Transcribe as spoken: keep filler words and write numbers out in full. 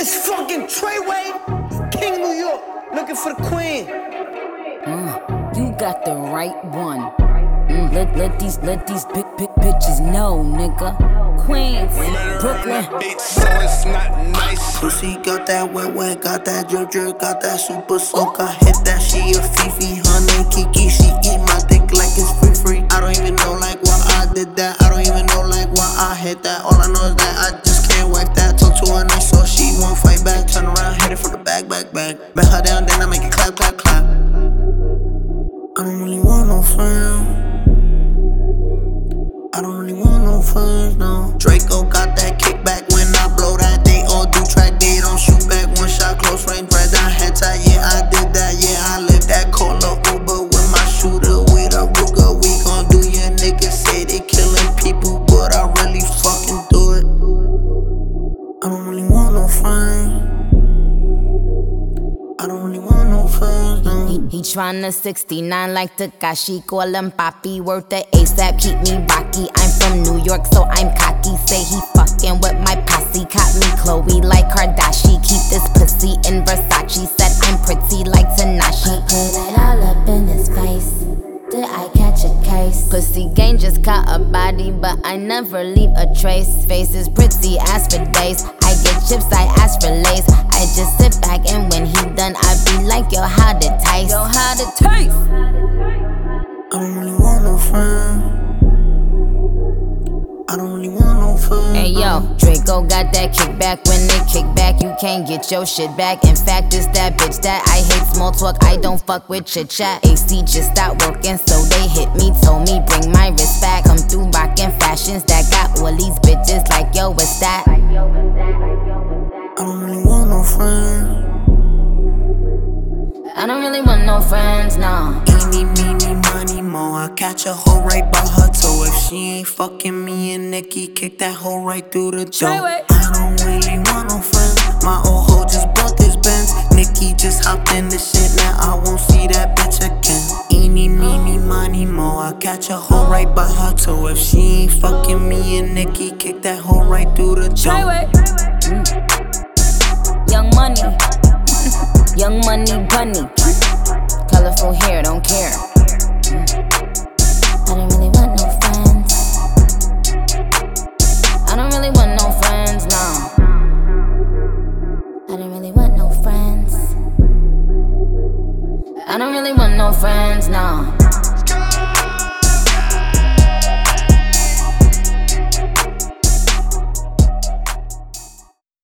It's fucking Treyway, King New York, looking for the queen. Mm, you got the right one. Mm, let let these let these big big bitches know, nigga. Queens, Brooklyn. Beat, so it's not nice. Pussy got that wet wet, got that drip drip, got that super soak. I hit that, she a Fifi, honey Kiki. She eat my dick like it's free free. I don't even know like why I did that. I don't even know like why I hit that. All I know is that I just can't wipe that. Talk to her nice so she won't fight back. Turn around, hit it from the back, back, back. Bet her down, then I make it clap, clap, clap. I don't really want no friends. I don't really want no friends, no. Draco got that kickback when I blow that. They all do track, they don't shoot back. One shot, close range, red down, head tie. Yeah, I did that, yeah, I lived that. Call a Uber with my shooter, with a Ruger. We gon' do your niggas say they killing people, but I really fucking do it. I don't really want no friends. I don't really want no friends, no. He, he tryna sixty-nine like Takashi, call him Papi, worth the ASAP, keep me rocky. I'm from New York, so I'm cocky. Say he fucking with my posse, caught me Chloe like Kardashian. Keep this pussy in Versace, said I'm pretty like Tanashi. Put it all up in his face. Did I catch a case? Pussy gang just caught a body, but I never leave a trace. Face is pretty as for days. I get chips, I ask for lace. I just sit back and when he done, I be like, yo, how'd it taste? Yo, how'd it taste? I don't really want no friends. I don't really want no friends. Hey yo, Draco got that kickback. When they kick back, you can't get your shit back. In fact, it's that bitch that I hate small talk. I don't fuck with chit chat. A C just stopped working, so they hit me, told me bring my wrist back. Come through rockin' fashions that got all these bitches like yo, what's that? I don't really want no friends. I don't really want no friends, no. Eeny, meeny, money, mo. I catch a hoe right by her toe. If she ain't fucking me and Nikki, kick that hoe right through the door. I don't really want no friends. My old hoe just bought this Benz. Nikki just hopped in the shit, now I won't see that bitch again. Eeny, meeny, money, mo. I catch a hoe right by her toe. If she ain't fucking me and Nikki, kick that hoe right through the door. Mm. Young Money. Young Money Bunny. Colorful hair, don't care. I don't really want no friends. I don't really want no friends, no. I don't really want no friends. I don't really want no friends, no.